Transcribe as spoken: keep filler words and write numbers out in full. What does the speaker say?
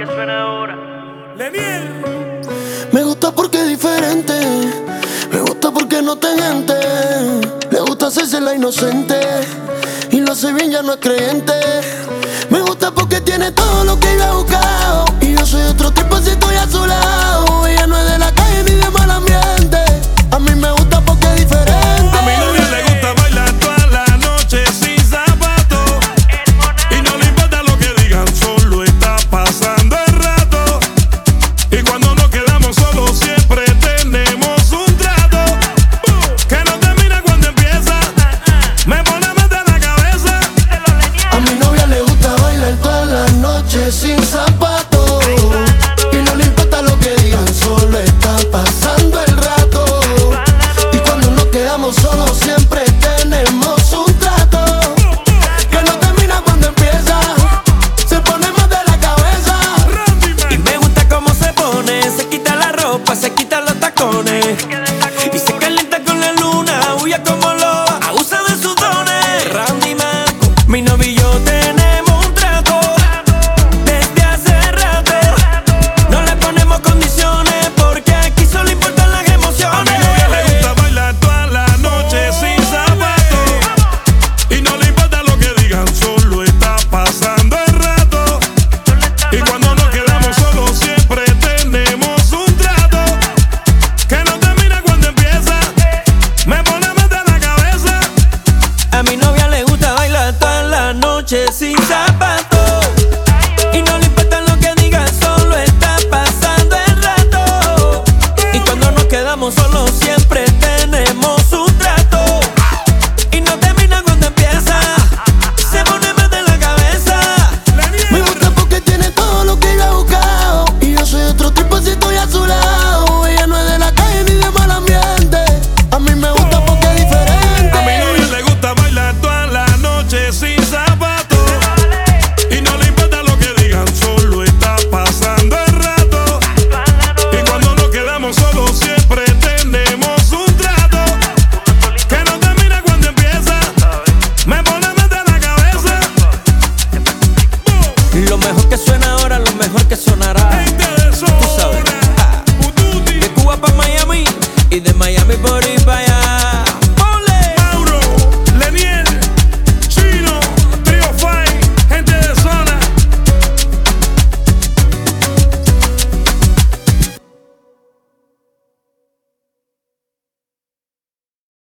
que suena ahora. Lenier. Me gusta porque es diferente. Me gusta porque no te gente. Le gusta hacerse la inocente. Y lo hace bien, ya no es creyente. Me gusta porque tiene todo lo que yo he buscado. Y yo soy otro tipo si estoy a su lado. Ella no es de la calle ni de mal ambiente. A mí me gusta porque es diferente. A mi novia le gusta bailar toda la noche sin zapatos. Y no le importa lo que digan, solo está pasando el rato. Y cuando nos quedamos solos siempre tenemos un trato que no termina cuando empieza. Me pone más de la cabeza. A mi novia le gusta bailar toda la noche sin zapatos. Y no le importa lo que digan, solo está pasando el rato. Y cuando nos quedamos solos siempre tenemos un trato que no termina cuando empieza. Se pone más de la cabeza. Y me gusta cómo se pone. Se quita la ropa, se quita los tacones. Y se calienta con la luna. Huya como loba, abusa de sus dones. Randy Marco, mi novio y yo tenemos un trato desde hace rato. No le ponemos condiciones porque aquí solo importan las emociones. A mi novia le gusta bailar toda la noche sin zapatos. Y no le importa lo que digan, solo está pasando el rato. Y cuando nos quedamos solos siempre tenemos un trato que no termina cuando empieza. Me pone más de la cabeza. A mi novia le gusta bailar toda la noche sin zapatos.